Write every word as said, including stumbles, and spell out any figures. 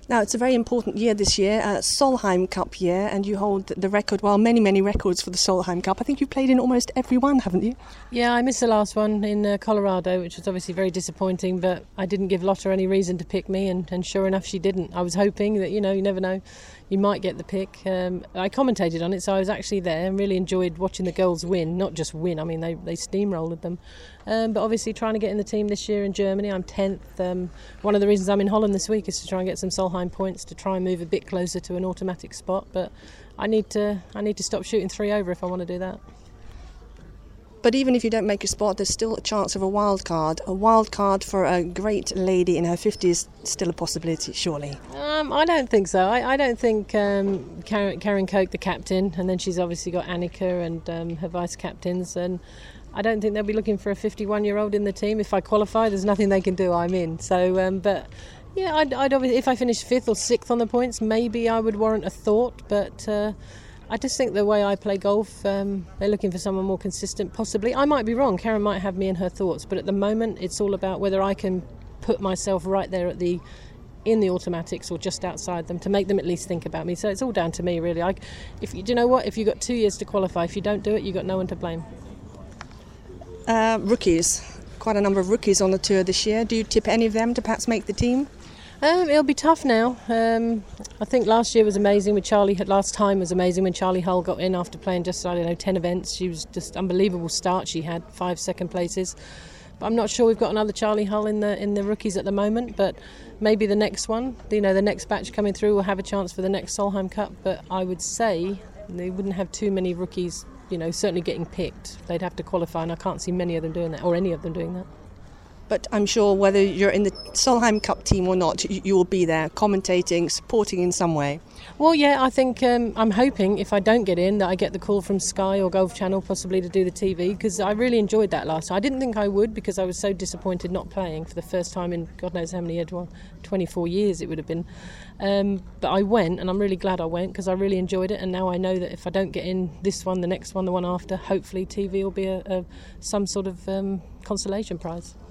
Now, it's a very important year this year, uh, Solheim Cup year, and you hold the record, well, many, many records for the Solheim Cup. I think you've played in almost every one, haven't you? Yeah, I missed the last one in uh, Colorado, which was obviously very disappointing, but I didn't give Lotta any reason to pick me, and, and sure enough, she didn't. I was hoping that, you know, you never know, you might get the pick. Um, I commentated on it, so I was actually there and really enjoyed watching the girls win, not just win, I mean, they, they steamrolled them. Um, but obviously trying to get in the team this year in Germany. I'm tenth. Um, one of the reasons I'm in Holland this week is to try and get some Solheim points to try and move a bit closer to an automatic spot. But I need to I need to stop shooting three over if I want to do that. But even if you don't make a spot, there's still a chance of a wild card. A wild card for a great lady in her fifties, still a possibility, surely? Um, I don't think so. I, I don't think um, Karen, Karen Koch, the captain, and then she's obviously got Annika and um, her vice-captains, and I don't think they'll be looking for a fifty-one-year-old in the team. If I qualify, there's nothing they can do. I'm in. So, um, but yeah, I'd, I'd obviously, if I finish fifth or sixth on the points, maybe I would warrant a thought. But uh, I just think the way I play golf, um, they're looking for someone more consistent. Possibly, I might be wrong. Karen might have me in her thoughts, but at the moment, it's all about whether I can put myself right there at the in the automatics or just outside them to make them at least think about me. So it's all down to me, really. I, if you, do you know what? If you've got two years to qualify, if you don't do it, you've got no one to blame. Uh, rookies, quite a number of rookies on the tour this year. Do you tip any of them to perhaps make the team? Um, it'll be tough now. Um, I think last year was amazing with Charlie. Last time was amazing when Charlie Hull got in after playing just, I don't know, ten events. She was just unbelievable start. She had five second places. But I'm not sure we've got another Charlie Hull in the in the rookies at the moment. But maybe the next one, you know, the next batch coming through will have a chance for the next Solheim Cup. But I would say they wouldn't have too many rookies, you know, certainly getting picked. They'd have to qualify, and I can't see many of them doing that, or any of them doing that. But I'm sure whether you're in the Solheim Cup team or not, you, you will be there commentating, supporting in some way. Well, yeah, I think um, I'm hoping if I don't get in that I get the call from Sky or Golf Channel possibly to do the T V, because I really enjoyed that last time. I didn't think I would because I was so disappointed not playing for the first time in God knows how many years, well, twenty-four years it would have been. Um, but I went, and I'm really glad I went because I really enjoyed it, and now I know that if I don't get in this one, the next one, the one after, hopefully T V will be a, a, some sort of um, consolation prize.